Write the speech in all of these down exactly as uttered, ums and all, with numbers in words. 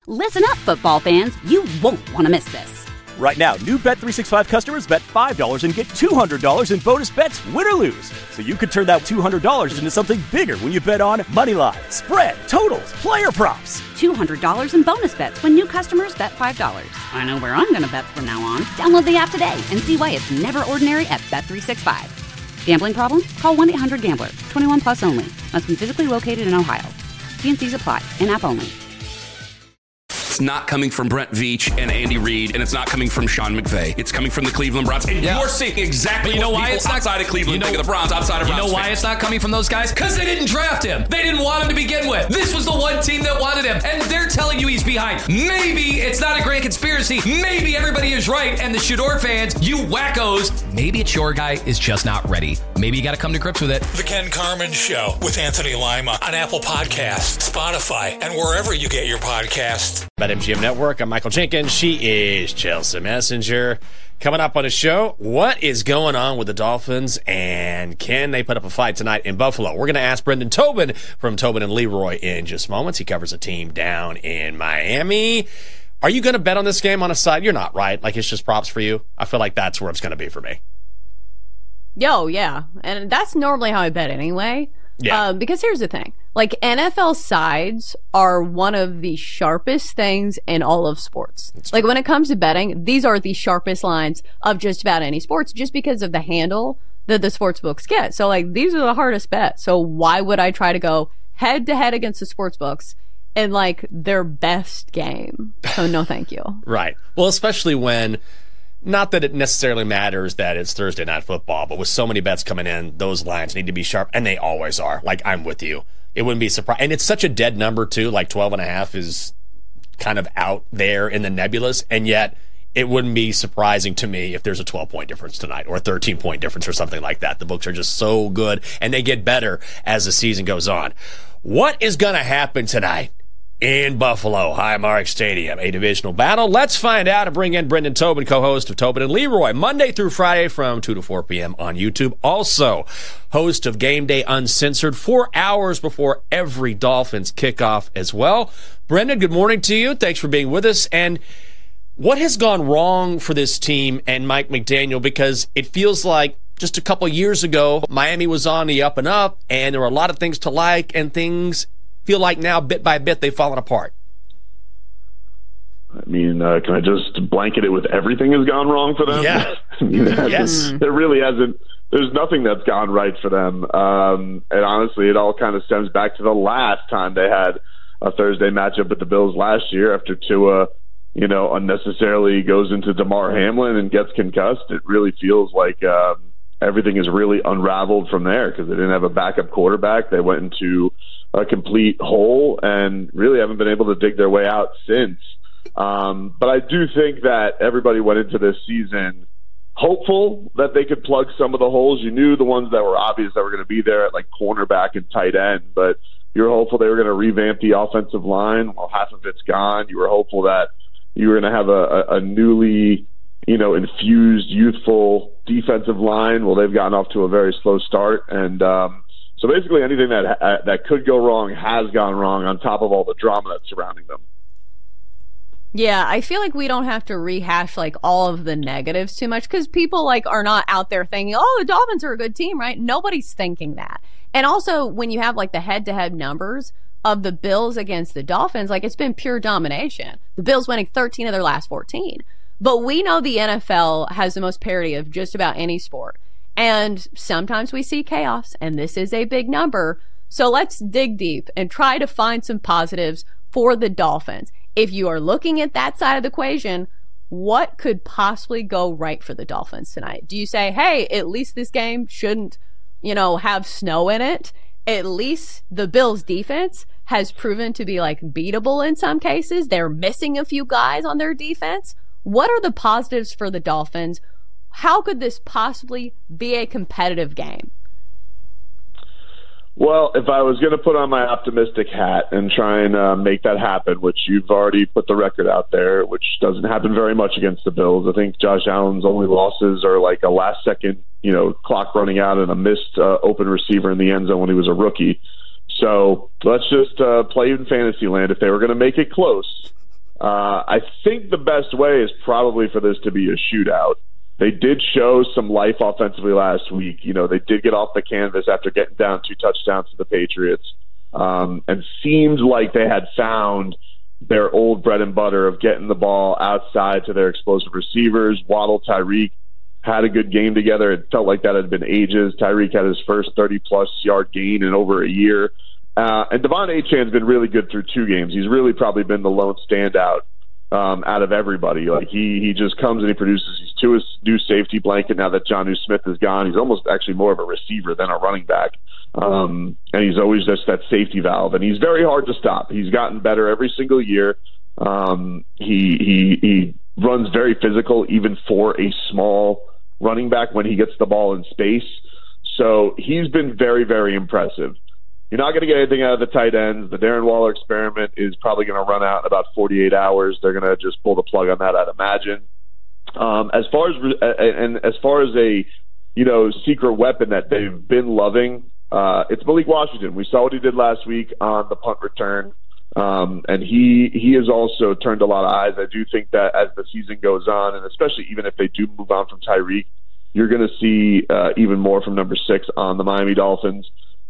Listen up, football fans. You won't want to miss this. Right now, new Bet three sixty-five customers bet five dollars and get two hundred dollars in bonus bets, win or lose. So you could turn that two hundred dollars into something bigger when you bet on money line, spread, totals, player props. two hundred dollars in bonus bets when new customers bet five dollars. I know where I'm going to bet from now on. Download the app today and see why it's never ordinary at Bet three sixty-five. Gambling problem? Call one eight hundred gambler. twenty-one plus only. Must be physically located in Ohio. T and C's apply. In-app only. It's not coming from Brent Veach and Andy Reid, and it's not coming from Sean McVay. It's coming from the Cleveland Browns. And yeah. you're seeing exactly you know what why people it's not, outside of Cleveland you know, think of the Browns, outside of Browns. You know why fans. It's not coming from those guys? Because they didn't draft him. They didn't want him to begin with. This was the one team that wanted him, and they're telling you he's behind. Maybe it's not a grand conspiracy. Maybe everybody is right, and the Shador fans, you wackos, maybe it's your guy is just not ready. Maybe you got to come to grips with it. The Ken Carman Show with Anthony Lima on Apple Podcasts, Spotify, and wherever you get your podcasts. At M G M Network, I'm Michael Jenkins. She is Chelsea Messenger. Coming up on the show, what is going on with the Dolphins, and can they put up a fight tonight in Buffalo? We're going to ask Brendan Tobin from Tobin and Leroy in just moments. He covers a team down in Miami. Are you going to bet on this game on a side? You're not, right? Like, it's just props for you? I feel like that's where it's going to be for me. Yo, yeah. And that's normally how I bet anyway. Yeah. Um, because here's the thing. Like, N F L sides are one of the sharpest things in all of sports. That's like, true. When it comes to betting, these are the sharpest lines of just about any sports just because of the handle that the sports books get. So, like, these are the hardest bets. So why would I try to go head to head against the sports books in, like, their best game? So, no, thank you. Right. Well, especially when... Not that it necessarily matters that it's Thursday Night Football, but with so many bets coming in, those lines need to be sharp, and they always are. Like, I'm with you. It wouldn't be surprising. And it's such a dead number, too. Like, twelve and a half is kind of out there in the nebulous, and yet it wouldn't be surprising to me if there's a twelve-point difference tonight or a thirteen-point difference or something like that. The books are just so good, and they get better as the season goes on. What is going to happen tonight in Buffalo, Highmark Stadium, a divisional battle? Let's find out and bring in Brendan Tobin, co-host of Tobin and Leroy, Monday through Friday from two to four p.m. on YouTube. Also, host of Game Day Uncensored, four hours before every Dolphins kickoff as well. Brendan, good morning to you. Thanks for being with us. And what has gone wrong for this team and Mike McDaniel? Because it feels like just a couple years ago, Miami was on the up and up, and there were a lot of things to like, and things feel like now, bit by bit, they've fallen apart. I mean, uh, can I just blanket it with everything has gone wrong for them? Yeah. I mean, yes. There really hasn't. There's nothing that's gone right for them. Um, and honestly, it all kind of stems back to the last time they had a Thursday matchup with the Bills last year after Tua, you know, unnecessarily goes into Damar Hamlin and gets concussed. It really feels like um, everything is really unraveled from there because they didn't have a backup quarterback. They went into a complete hole and really haven't been able to dig their way out since. Um, but I do think that everybody went into this season hopeful that they could plug some of the holes. You knew the ones that were obvious that were going to be there at like cornerback and tight end, but you were hopeful they were going to revamp the offensive line. Well, half of it's gone. You were hopeful that you were going to have a, a, a newly, you know, infused, youthful defensive line. Well, they've gotten off to a very slow start, and um, so basically anything that uh, that could go wrong has gone wrong on top of all the drama that's surrounding them. Yeah, I feel like we don't have to rehash like all of the negatives too much because people like are not out there thinking, oh, the Dolphins are a good team, right? Nobody's thinking that. And also when you have like the head-to-head numbers of the Bills against the Dolphins, like it's been pure domination. The Bills winning thirteen of their last fourteen. But we know the N F L has the most parity of just about any sport. And sometimes we see chaos, and this is a big number. So let's dig deep and try to find some positives for the Dolphins. If you are looking at that side of the equation, what could possibly go right for the Dolphins tonight? Do you say, hey, at least this game shouldn't, you know, have snow in it? At least the Bills defense has proven to be like beatable in some cases. They're missing a few guys on their defense. What are the positives for the Dolphins? How could this possibly be a competitive game? Well, if I was going to put on my optimistic hat and try and uh, make that happen, which you've already put the record out there, which doesn't happen very much against the Bills. I think Josh Allen's only losses are like a last-second, you know, clock running out and a missed uh, open receiver in the end zone when he was a rookie. So let's just uh, play in fantasy land. If they were going to make it close, Uh, I think the best way is probably for this to be a shootout. They did show some life offensively last week. You know, they did get off the canvas after getting down two touchdowns to the Patriots, um, and seemed like they had found their old bread and butter of getting the ball outside to their explosive receivers. Waddle, Tyreek had a good game together. It felt like that had been ages. Tyreek had his first thirty-plus yard gain in over a year. Uh, and Devon Achane's been really good through two games. He's really probably been the lone standout um, out of everybody. Like he he just comes and he produces. He's to his new safety blanket now that Jonnu Smith is gone. He's almost actually more of a receiver than a running back. Um, and he's always just that safety valve. And he's very hard to stop. He's gotten better every single year. Um, he he he runs very physical, even for a small running back when he gets the ball in space. So he's been very, very impressive. You're not going to get anything out of the tight ends. The Darren Waller experiment is probably going to run out in about forty-eight hours. They're going to just pull the plug on that, I'd imagine. Um, as far as and as far as a you know secret weapon that they've been loving, uh, it's Malik Washington. We saw what he did last week on the punt return, um, and he he has also turned a lot of eyes. I do think that as the season goes on, and especially even if they do move on from Tyreek, you're going to see uh, even more from number six on the Miami Dolphins.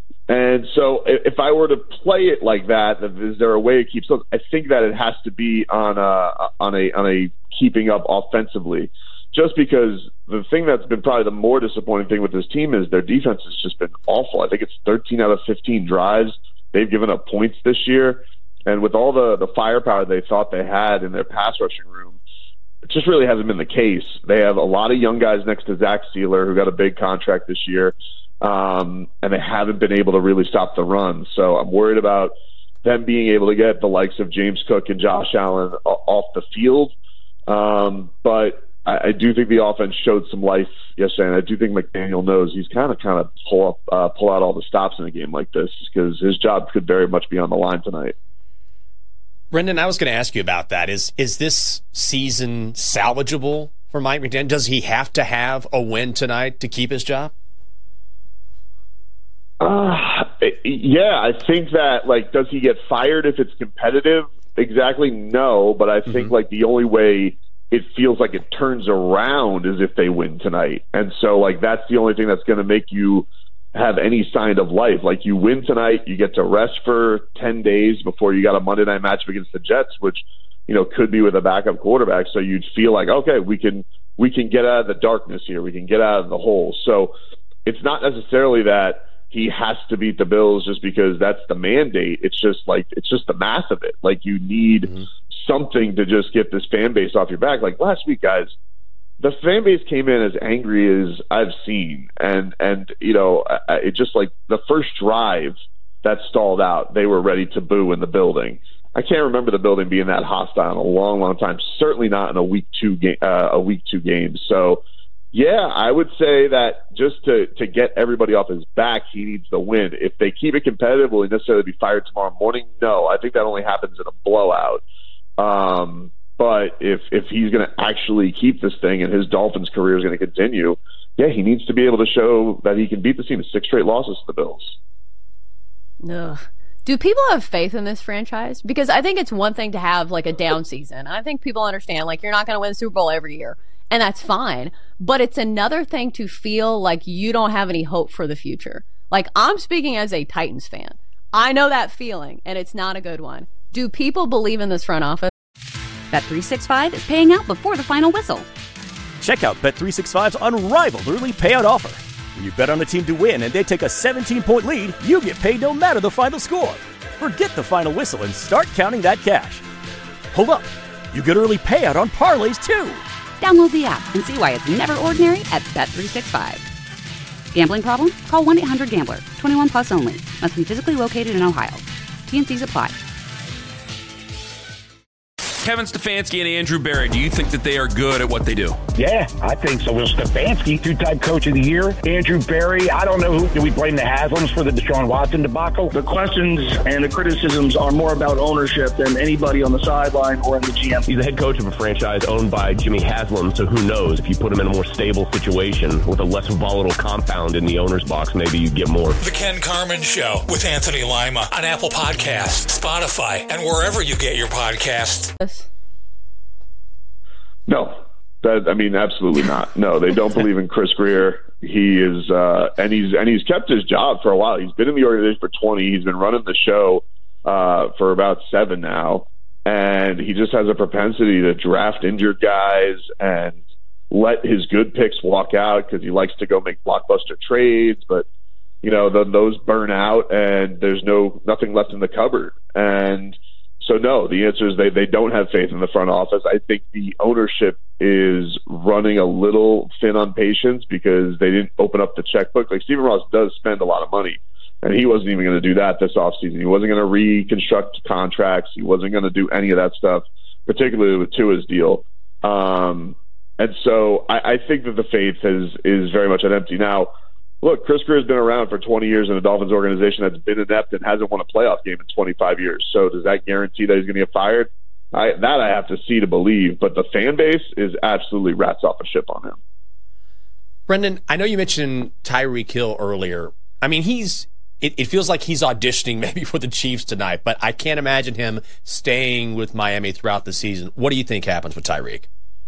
And so if I were to play it like that, is there a way it keeps up? I think that it has to be on a, on a, on a keeping up offensively, just because the thing that's been probably the more disappointing thing with this team is their defense has just been awful. I think it's thirteen out of fifteen drives they've given up points this year. And with all the, the firepower they thought they had in their pass rushing room, it just really hasn't been the case. They have a lot of young guys next to Zach Sealer, who got a big contract this year. Um, and they haven't been able to really stop the run. So I'm worried about them being able to get the likes of James Cook and Josh Allen off the field. Um, but I, I do think the offense showed some life yesterday, and I do think McDaniel knows he's kind of kind of pull up, uh, pull out all the stops in a game like this, because his job could very much be on the line tonight. Brendan, I was going to ask you about that. Is is this season salvageable for Mike McDaniel? Does he have to have a win tonight to keep his job? Uh, yeah, I think that, like, does he get fired if it's competitive? Exactly, no. But I think, mm-hmm. like, the only way it feels like it turns around is if they win tonight. And so, like, that's the only thing that's going to make you have any sign of life. Like, you win tonight, you get to rest for ten days before you got a Monday night matchup against the Jets, which, you know, could be with a backup quarterback. So you'd feel like, okay, we can we can get out of the darkness here. We can get out of the hole. So it's not necessarily that he has to beat the Bills just because that's the mandate. It's just like, it's just the math of it. Like, you need mm-hmm. something to just get this fan base off your back. Like last week, guys, the fan base came in as angry as I've seen. And, and, you know, it just like the first drive that stalled out, they were ready to boo in the building. I can't remember the building being that hostile in a long, long time. Certainly not in a week two game, uh, a week two game. So, yeah, I would say that just to, to get everybody off his back, he needs the win. If they keep it competitive, will he necessarily be fired tomorrow morning? No, I think that only happens in a blowout. Um, but if if he's going to actually keep this thing and his Dolphins career is going to continue, yeah, he needs to be able to show that he can beat the team. Six straight losses to the Bills. Ugh. Do people have faith in this franchise? Because I think it's one thing to have like a down season. I think people understand, like, you're not going to win the Super Bowl every year. And that's fine. But it's another thing to feel like you don't have any hope for the future. Like, I'm speaking as a Titans fan. I know that feeling, and it's not a good one. Do people believe in this front office? Bet three sixty-five is paying out before the final whistle. Check out Bet three sixty-five's unrivaled early payout offer. When you bet on a team to win and they take a seventeen-point lead, you get paid no matter the final score. Forget the final whistle and start counting that cash. Hold up. You get early payout on parlays, too. Download the app and see why it's never ordinary at Bet three sixty-five. Gambling problem? Call one eight hundred gambler. twenty-one plus only. Must be physically located in Ohio. T N Cs apply. Kevin Stefanski and Andrew Berry, do you think that they are good at what they do? Yeah, I think so. Well, Stefanski, two-time coach of the year. Andrew Berry, I don't know who. Do we blame the Haslams for the Deshaun Watson debacle? The questions and the criticisms are more about ownership than anybody on the sideline or in the G M. He's the head coach of a franchise owned by Jimmy Haslam, so who knows? If you put him in a more stable situation with a less volatile compound in the owner's box, maybe you get more. The Ken Carman Show with Anthony Lima on Apple Podcasts, Spotify, and wherever you get your podcasts. No. That, I mean, absolutely not. No, they don't believe in Chris Grier. He is, uh, and he's and he's kept his job for a while. He's been in the organization for twenty. He's been running the show uh, for about seven now, and he just has a propensity to draft injured guys and let his good picks walk out because he likes to go make blockbuster trades. But you know, the, those burn out, and there's no nothing left in the cupboard. And so, no, the answer is they they don't have faith in the front office. I think the ownership is running a little thin on patience because they didn't open up the checkbook. Like, Stephen Ross does spend a lot of money, and he wasn't even going to do that this offseason. He wasn't going to reconstruct contracts. He wasn't going to do any of that stuff, particularly with Tua's deal. Um, and so I, I think that the faith is, is very much at empty. Now, look, Chris Grier has been around for twenty years in a Dolphins organization that's been inept and hasn't won a playoff game in twenty-five years. So does that guarantee that he's going to get fired? I, that I have to see to believe, but the fan base is absolutely rats off a ship on him. Brendan, I know you mentioned Tyreek Hill earlier. I mean, he's it, it feels like he's auditioning maybe for the Chiefs tonight, but I can't imagine him staying with Miami throughout the season. What do you think happens with Tyreek?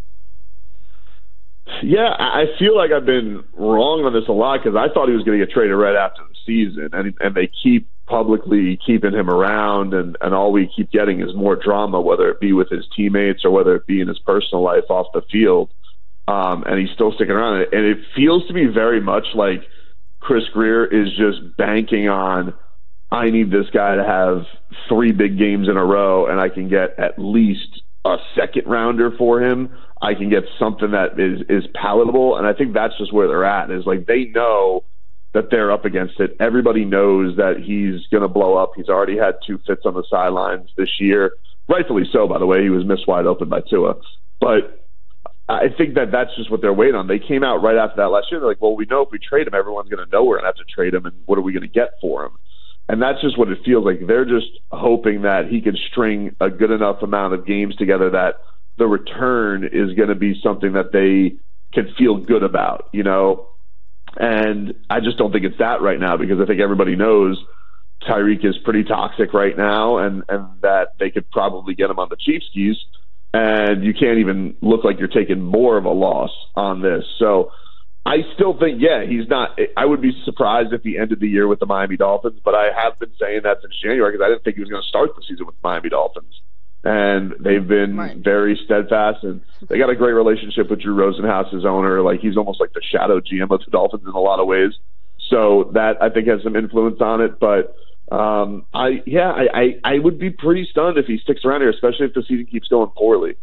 Yeah, I feel like I've been wrong on this a lot because I thought he was going to get traded right after the season, and and they keep publicly keeping him around, and, and all we keep getting is more drama, whether it be with his teammates or whether it be in his personal life off the field. Um, and he's still sticking around. And it feels to me very much like Chris Grier is just banking on, I need this guy to have three big games in a row, and I can get at least a second rounder for him. I can get something that is, is palatable. And I think that's just where they're at, is like they know that they're up against it. Everybody knows that he's going to blow up. He's already had two fits on the sidelines this year. Rightfully so, by the way. He was missed wide open by Tua. But I think that that's just what they're waiting on. They came out right after that last year. They're like, well, we know if we trade him, everyone's going to know we're going to have to trade him, and what are we going to get for him? And that's just what it feels like. They're just hoping that he can string a good enough amount of games together that the return is going to be something that they can feel good about, you know? And I just don't think it's that right now, because I think everybody knows Tyreek is pretty toxic right now, and, and that they could probably get him on the Chiefs skis, and you can't even look like you're taking more of a loss on this. So I still think, yeah, he's not – I would be surprised if he ended the year with the Miami Dolphins, but I have been saying that since January because I didn't think he was going to start the season with the Miami Dolphins. And they've been right. very steadfast, and they got a great relationship with Drew Rosenhaus, his owner. Like, he's almost like the shadow G M of the Dolphins in a lot of ways. So that, I think, has some influence on it. But, um, I yeah, I, I, I would be pretty stunned if he sticks around here, especially if the season keeps going poorly.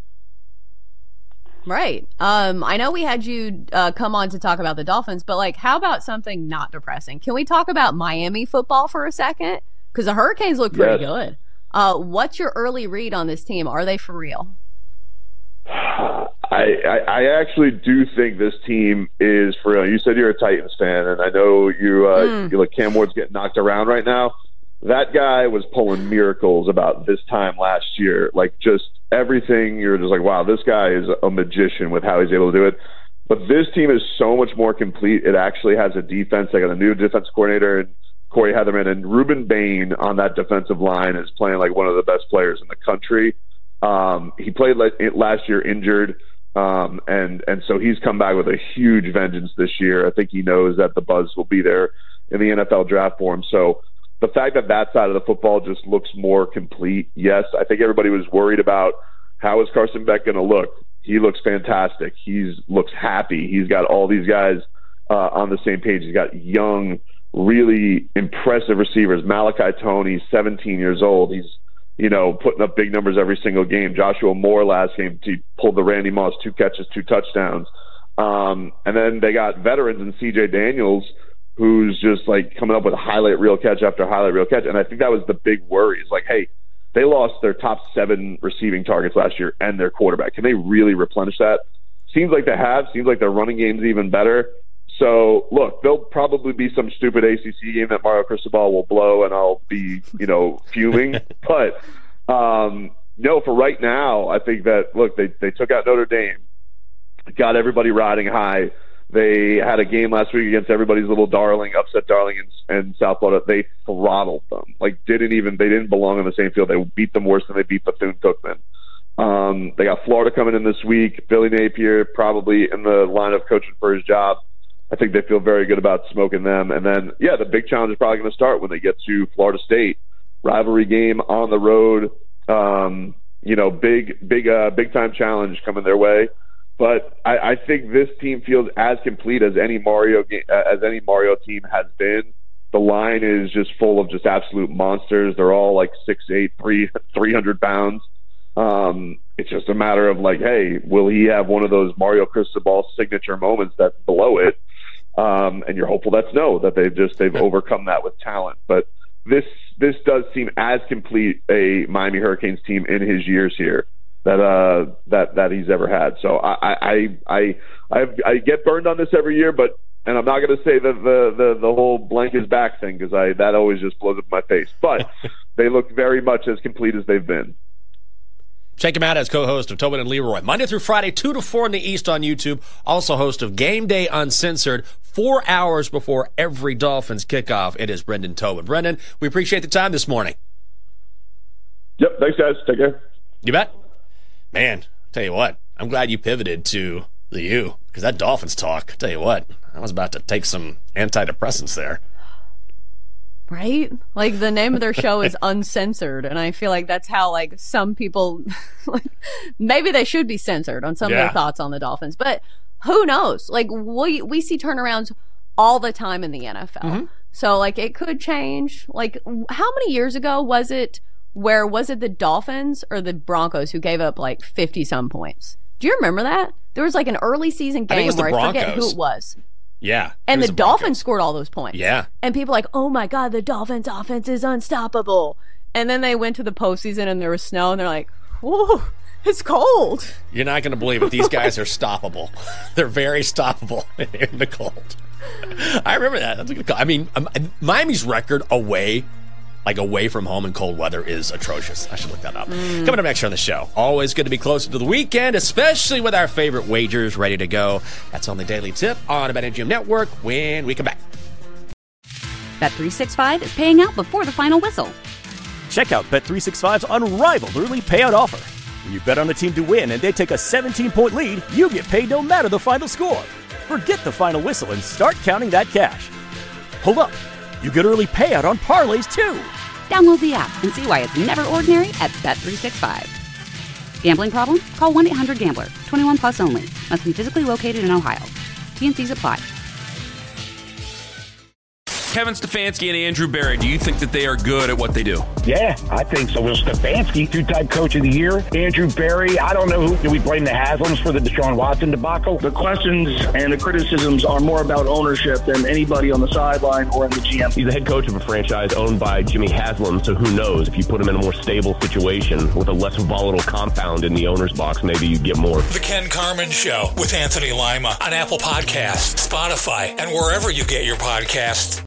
Right. Um, I know we had you uh, come on to talk about the Dolphins, but, like, how about something not depressing? Can we talk about Miami football for a second? Because the Hurricanes look pretty yes. good. Uh, what's your early read on this team? Are they for real? I, I, I actually do think this team is for real. You said you're a Titans fan, and I know you, uh, mm. you're like Cam Ward's getting knocked around right now. That guy was pulling miracles about this time last year. Like, just everything, you're just like, wow, this guy is a magician with how he's able to do it. But this team is so much more complete. It actually has a defense. They got a new defense coordinator, and Corey Heatherman, and Ruben Bain on that defensive line is playing like one of the best players in the country. Um, he played last year injured, um, and and so he's come back with a huge vengeance this year. I think he knows that the buzz will be there in the N F L draft for him. So the fact that that side of the football just looks more complete, yes, I think everybody was worried about how is Carson Beck going to look. He looks fantastic. He looks happy. He's got all these guys uh, on the same page. He's got young, really impressive receivers. Malachi Tony, seventeen years old. He's, you know, putting up big numbers every single game. Joshua Moore last game, he pulled the Randy Moss, two catches, two touchdowns. Um, and then they got veterans in C J Daniels, who's just like coming up with a highlight reel catch after highlight reel catch. And I think that was the big worry. It's like, hey, they lost their top seven receiving targets last year and their quarterback. Can they really replenish that? Seems like they have. Seems like their running game's even better. So, look, there'll probably be some stupid A C C game that Mario Cristobal will blow, and I'll be, you know, fuming. But, um, no, for right now, I think that, look, they, they took out Notre Dame, got everybody riding high. They had a game last week against everybody's little darling, upset darling in, in South Florida. They throttled them. Like, didn't even, they didn't belong on the same field. They beat them worse than they beat Bethune-Cookman. Um, they got Florida coming in this week. Billy Napier probably in the line of coaching for his job. I think they feel very good about smoking them. And then, yeah, the big challenge is probably going to start when they get to Florida State. Rivalry game on the road. Um, you know, big, big, uh, big time challenge coming their way. But I, I think this team feels as complete as any Mario game, as any Mario team has been. The line is just full of just absolute monsters. They're all like six, eight, three, three hundred pounds. Um, it's just a matter of like, hey, will he have one of those Mario Cristobal signature moments that's below it? Um, and you're hopeful that's no, that they've just they've overcome that with talent. But this this does seem as complete a Miami Hurricanes team in his years here that uh that that he's ever had. So I I I I, I get burned on this every year, but and I'm not going to say that the, the the whole blank is back thing because I that always just blows up my face. But they look very much as complete as they've been. Check him out as co-host of Tobin and Leroy, Monday through Friday, two to four in the East on YouTube. Also host of Game Day Uncensored, four hours before every Dolphins kickoff. It is Brendan Tobin. Brendan, we appreciate the time this morning. Yep, thanks, guys. Take care. You bet. Man, tell you what, I'm glad you pivoted to the U, because that Dolphins talk, tell you what, I was about to take some antidepressants there. Right? Like, the name of their show is Uncensored, and I feel like that's how, like, some people, like, maybe they should be censored on some Yeah. of their thoughts on the Dolphins, but who knows? Like, we, we see turnarounds all the time in the N F L. Mm-hmm. So, like, it could change. Like, how many years ago was it where, was it the Dolphins or the Broncos who gave up, like, fifty-some points? Do you remember that? There was, like, an early season I think it game was the where I forget who Broncos. it was. Yeah. And it was the the Dolphins Broncos. scored all those points. Yeah. And people are like, oh my God, the Dolphins offense is unstoppable. And then they went to the postseason and there was snow and they're like, whoa, it's cold. You're not going to believe it. These guys are stoppable. They're very stoppable in the cold. I remember that. That's a good call. I mean, um, Miami's record away, like away from home in cold weather, is atrocious. I should look that up. Mm. Coming up next on the show, always good to be closer to the weekend, especially with our favorite wagers ready to go. That's on the Daily Tip on the BetMGM Network when we come back. Bet three sixty-five is paying out before the final whistle. Check out Bet three sixty-five's unrivaled early payout offer. When you bet on a team to win and they take a seventeen-point lead, you get paid no matter the final score. Forget the final whistle and start counting that cash. Hold up. You get early payout on parlays, too. Download the app and see why it's never ordinary at Bet three sixty-five. Gambling problem? Call one eight hundred gambler. twenty-one plus only. Must be physically located in Ohio. T N Cs apply. Kevin Stefanski and Andrew Berry, do you think that they are good at what they do? Yeah, I think so. Will Stefanski, two-time coach of the year. Andrew Berry, I don't know who. Do we blame the Haslams for the Deshaun Watson debacle? The questions and the criticisms are more about ownership than anybody on the sideline or in the G M. He's the head coach of a franchise owned by Jimmy Haslam, so who knows? If you put him in a more stable situation with a less volatile compound in the owner's box, maybe you get more. The Ken Carman Show with Anthony Lima on Apple Podcasts, Spotify, and wherever you get your podcasts.